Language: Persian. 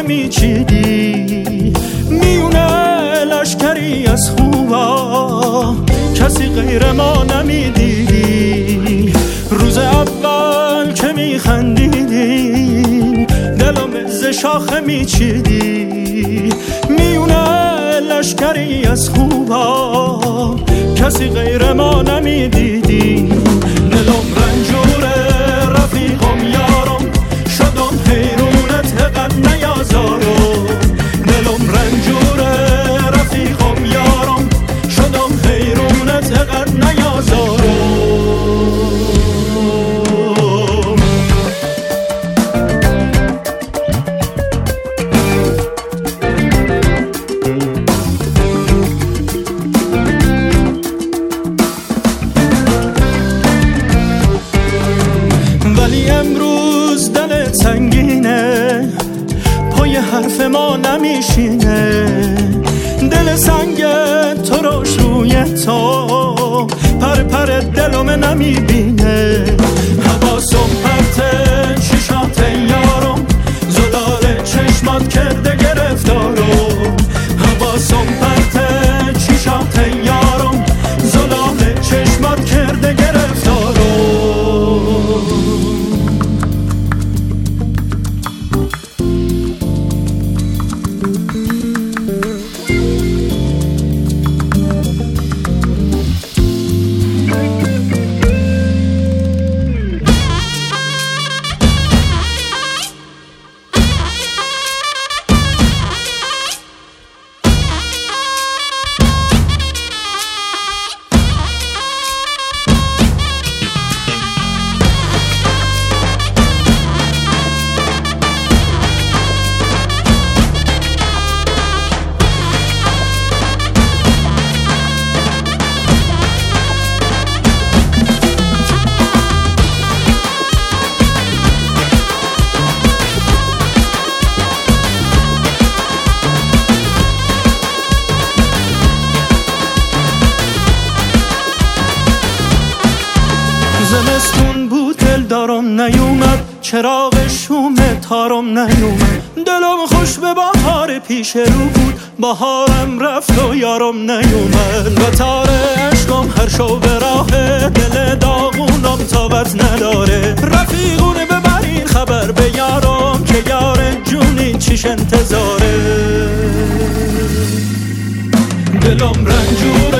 نمیچیدی، میونه لشکری از خوبا کسی غیر ما نمیدیدی. روز اول که میخندیدی دلم از شاخه میچیدی، میونه لشکری از خوبا کسی غیر ما نمیدیدی. دلم رنجوره رفیقم یارم، شدم حیرونت قد نیازارم. دلم رنجوره رفیقم یارم، شدم حیرونت قد نیازارم. ولی امروز دلت سنگینه، پای حرف ما نمیشینه. دل سنگ تو روش روی تو پر پر دلم نمیبینه. حواسم پرته چشات یارم، زلال چشمات کرده گرفتارم. حواسم پرته چشات یارم، زلال چشمات کرده گرفتارم. زمستون بود دل دارم نیومد، چراغ شوم تارم نیومد. دلم خوش به بهار پیش رو بود، بهارم رفت و یارم نیومد. و تار عشقم هر شو به راه، دل داغونم تابت نداره. رفیقونه ببرین خبر به یارم، که یار جونی چیش انتظاره. دلم رنجور